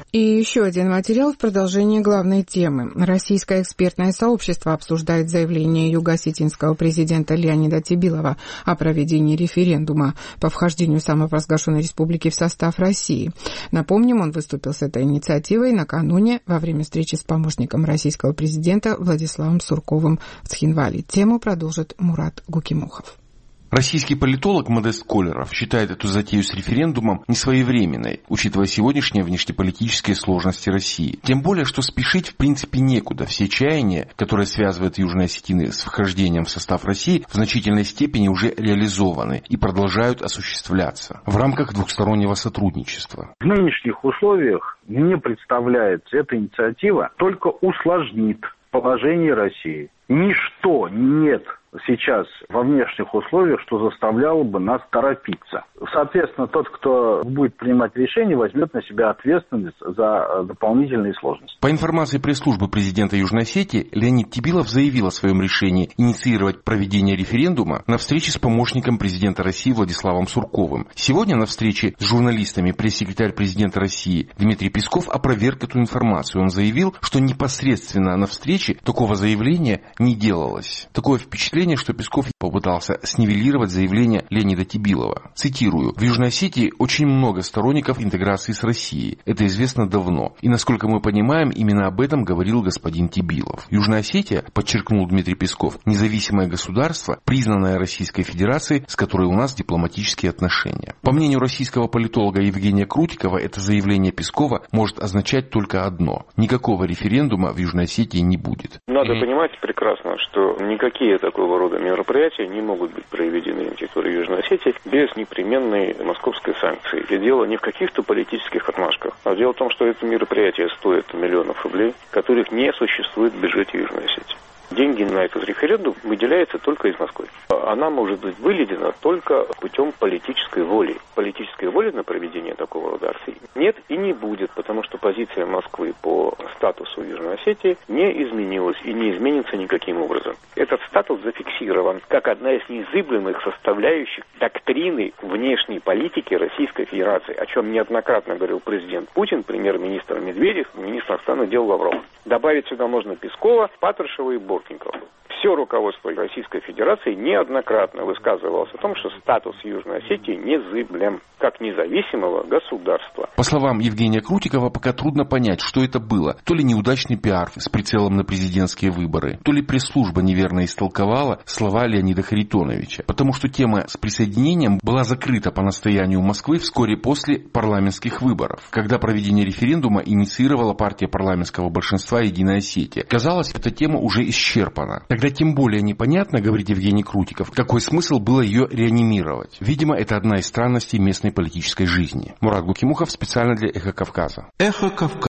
И еще один материал в продолжении главной темы. Российское экспертное сообщество обсуждает заявление юго-осетинского президента Леонида Тибилова о проведении референдума по вхождению самопровозглашенной республики в состав России. Напомним, он выступил с этой инициативой накануне во время встречи с помощником российского президента Владиславом Сурковым в Цхинвале. Тему продолжит Мурат Гукимухов. Российский политолог Модест Колеров считает эту затею с референдумом несвоевременной, учитывая сегодняшние внешнеполитические сложности России. Тем более, что спешить в принципе некуда. Все чаяния, которые связывают Южные Осетины с вхождением в состав России, в значительной степени уже реализованы и продолжают осуществляться в рамках двухстороннего сотрудничества. В нынешних условиях, мне представляется, эта инициатива только усложнит положение России. Ничто нет сейчас во внешних условиях, что заставляло бы нас торопиться. Соответственно, тот, кто будет принимать решение, возьмет на себя ответственность за дополнительные сложности. По информации пресс-службы президента Южной Осетии, Леонид Тибилов заявил о своем решении инициировать проведение референдума на встрече с помощником президента России Владиславом Сурковым. Сегодня на встрече с журналистами пресс-секретарь президента России Дмитрий Песков опроверг эту информацию. Он заявил, что непосредственно на встрече такого заявления не делалось. Такое впечатление, что Песков попытался снивелировать заявление Леонида Тибилова. Цитирую: «В Южной Осетии очень много сторонников интеграции с Россией. Это известно давно. И, насколько мы понимаем, именно об этом говорил господин Тибилов. Южная Осетия, подчеркнул Дмитрий Песков, независимое государство, признанное Российской Федерацией, с которой у нас дипломатические отношения». По мнению российского политолога Евгения Крутикова, это заявление Пескова может означать только одно: никакого референдума в Южной Осетии не будет. Надо понимать прекрасно, что никакие такого рода мероприятия не могут быть проведены на территории Южной Осетии без непременной московской санкции. И дело не в каких-то политических отмашках, а дело в том, что это мероприятие стоит миллионов рублей, которых не существует в бюджете Южной Осетии. Деньги на этот референдум выделяются только из Москвы. Она может быть выведена только путем политической воли. Политической воли на проведение такого рода акций нет и не будет, потому что позиция Москвы по статусу Южной Осетии не изменилась и не изменится никаким образом. Этот статус зафиксирован как одна из неизыблемых составляющих доктрины внешней политики Российской Федерации, о чем неоднократно говорил президент Путин, премьер-министр Медведев, министр иностранных дел Лавров. Добавить сюда можно Пескова, Патрушева и Бортникова. Все руководство Российской Федерации неоднократно высказывалось о том, что статус Южной Осетии незыблем как независимого государства. По словам Евгения Крутикова, пока трудно понять, что это было. То ли неудачный пиар с прицелом на президентские выборы, то ли пресс-служба неверно истолковала слова Леонида Харитоновича. Потому что тема с присоединением была закрыта по настоянию Москвы вскоре после парламентских выборов, когда проведение референдума инициировала партия парламентского большинства «Единая Осетия». Казалось, эта тема уже исчерпана. Тогда тем более непонятно, говорит Евгений Крутиков, какой смысл было ее реанимировать. Видимо, это одна из странностей местной политической жизни. Мурат Гукимухов специально для «Эхо Кавказа».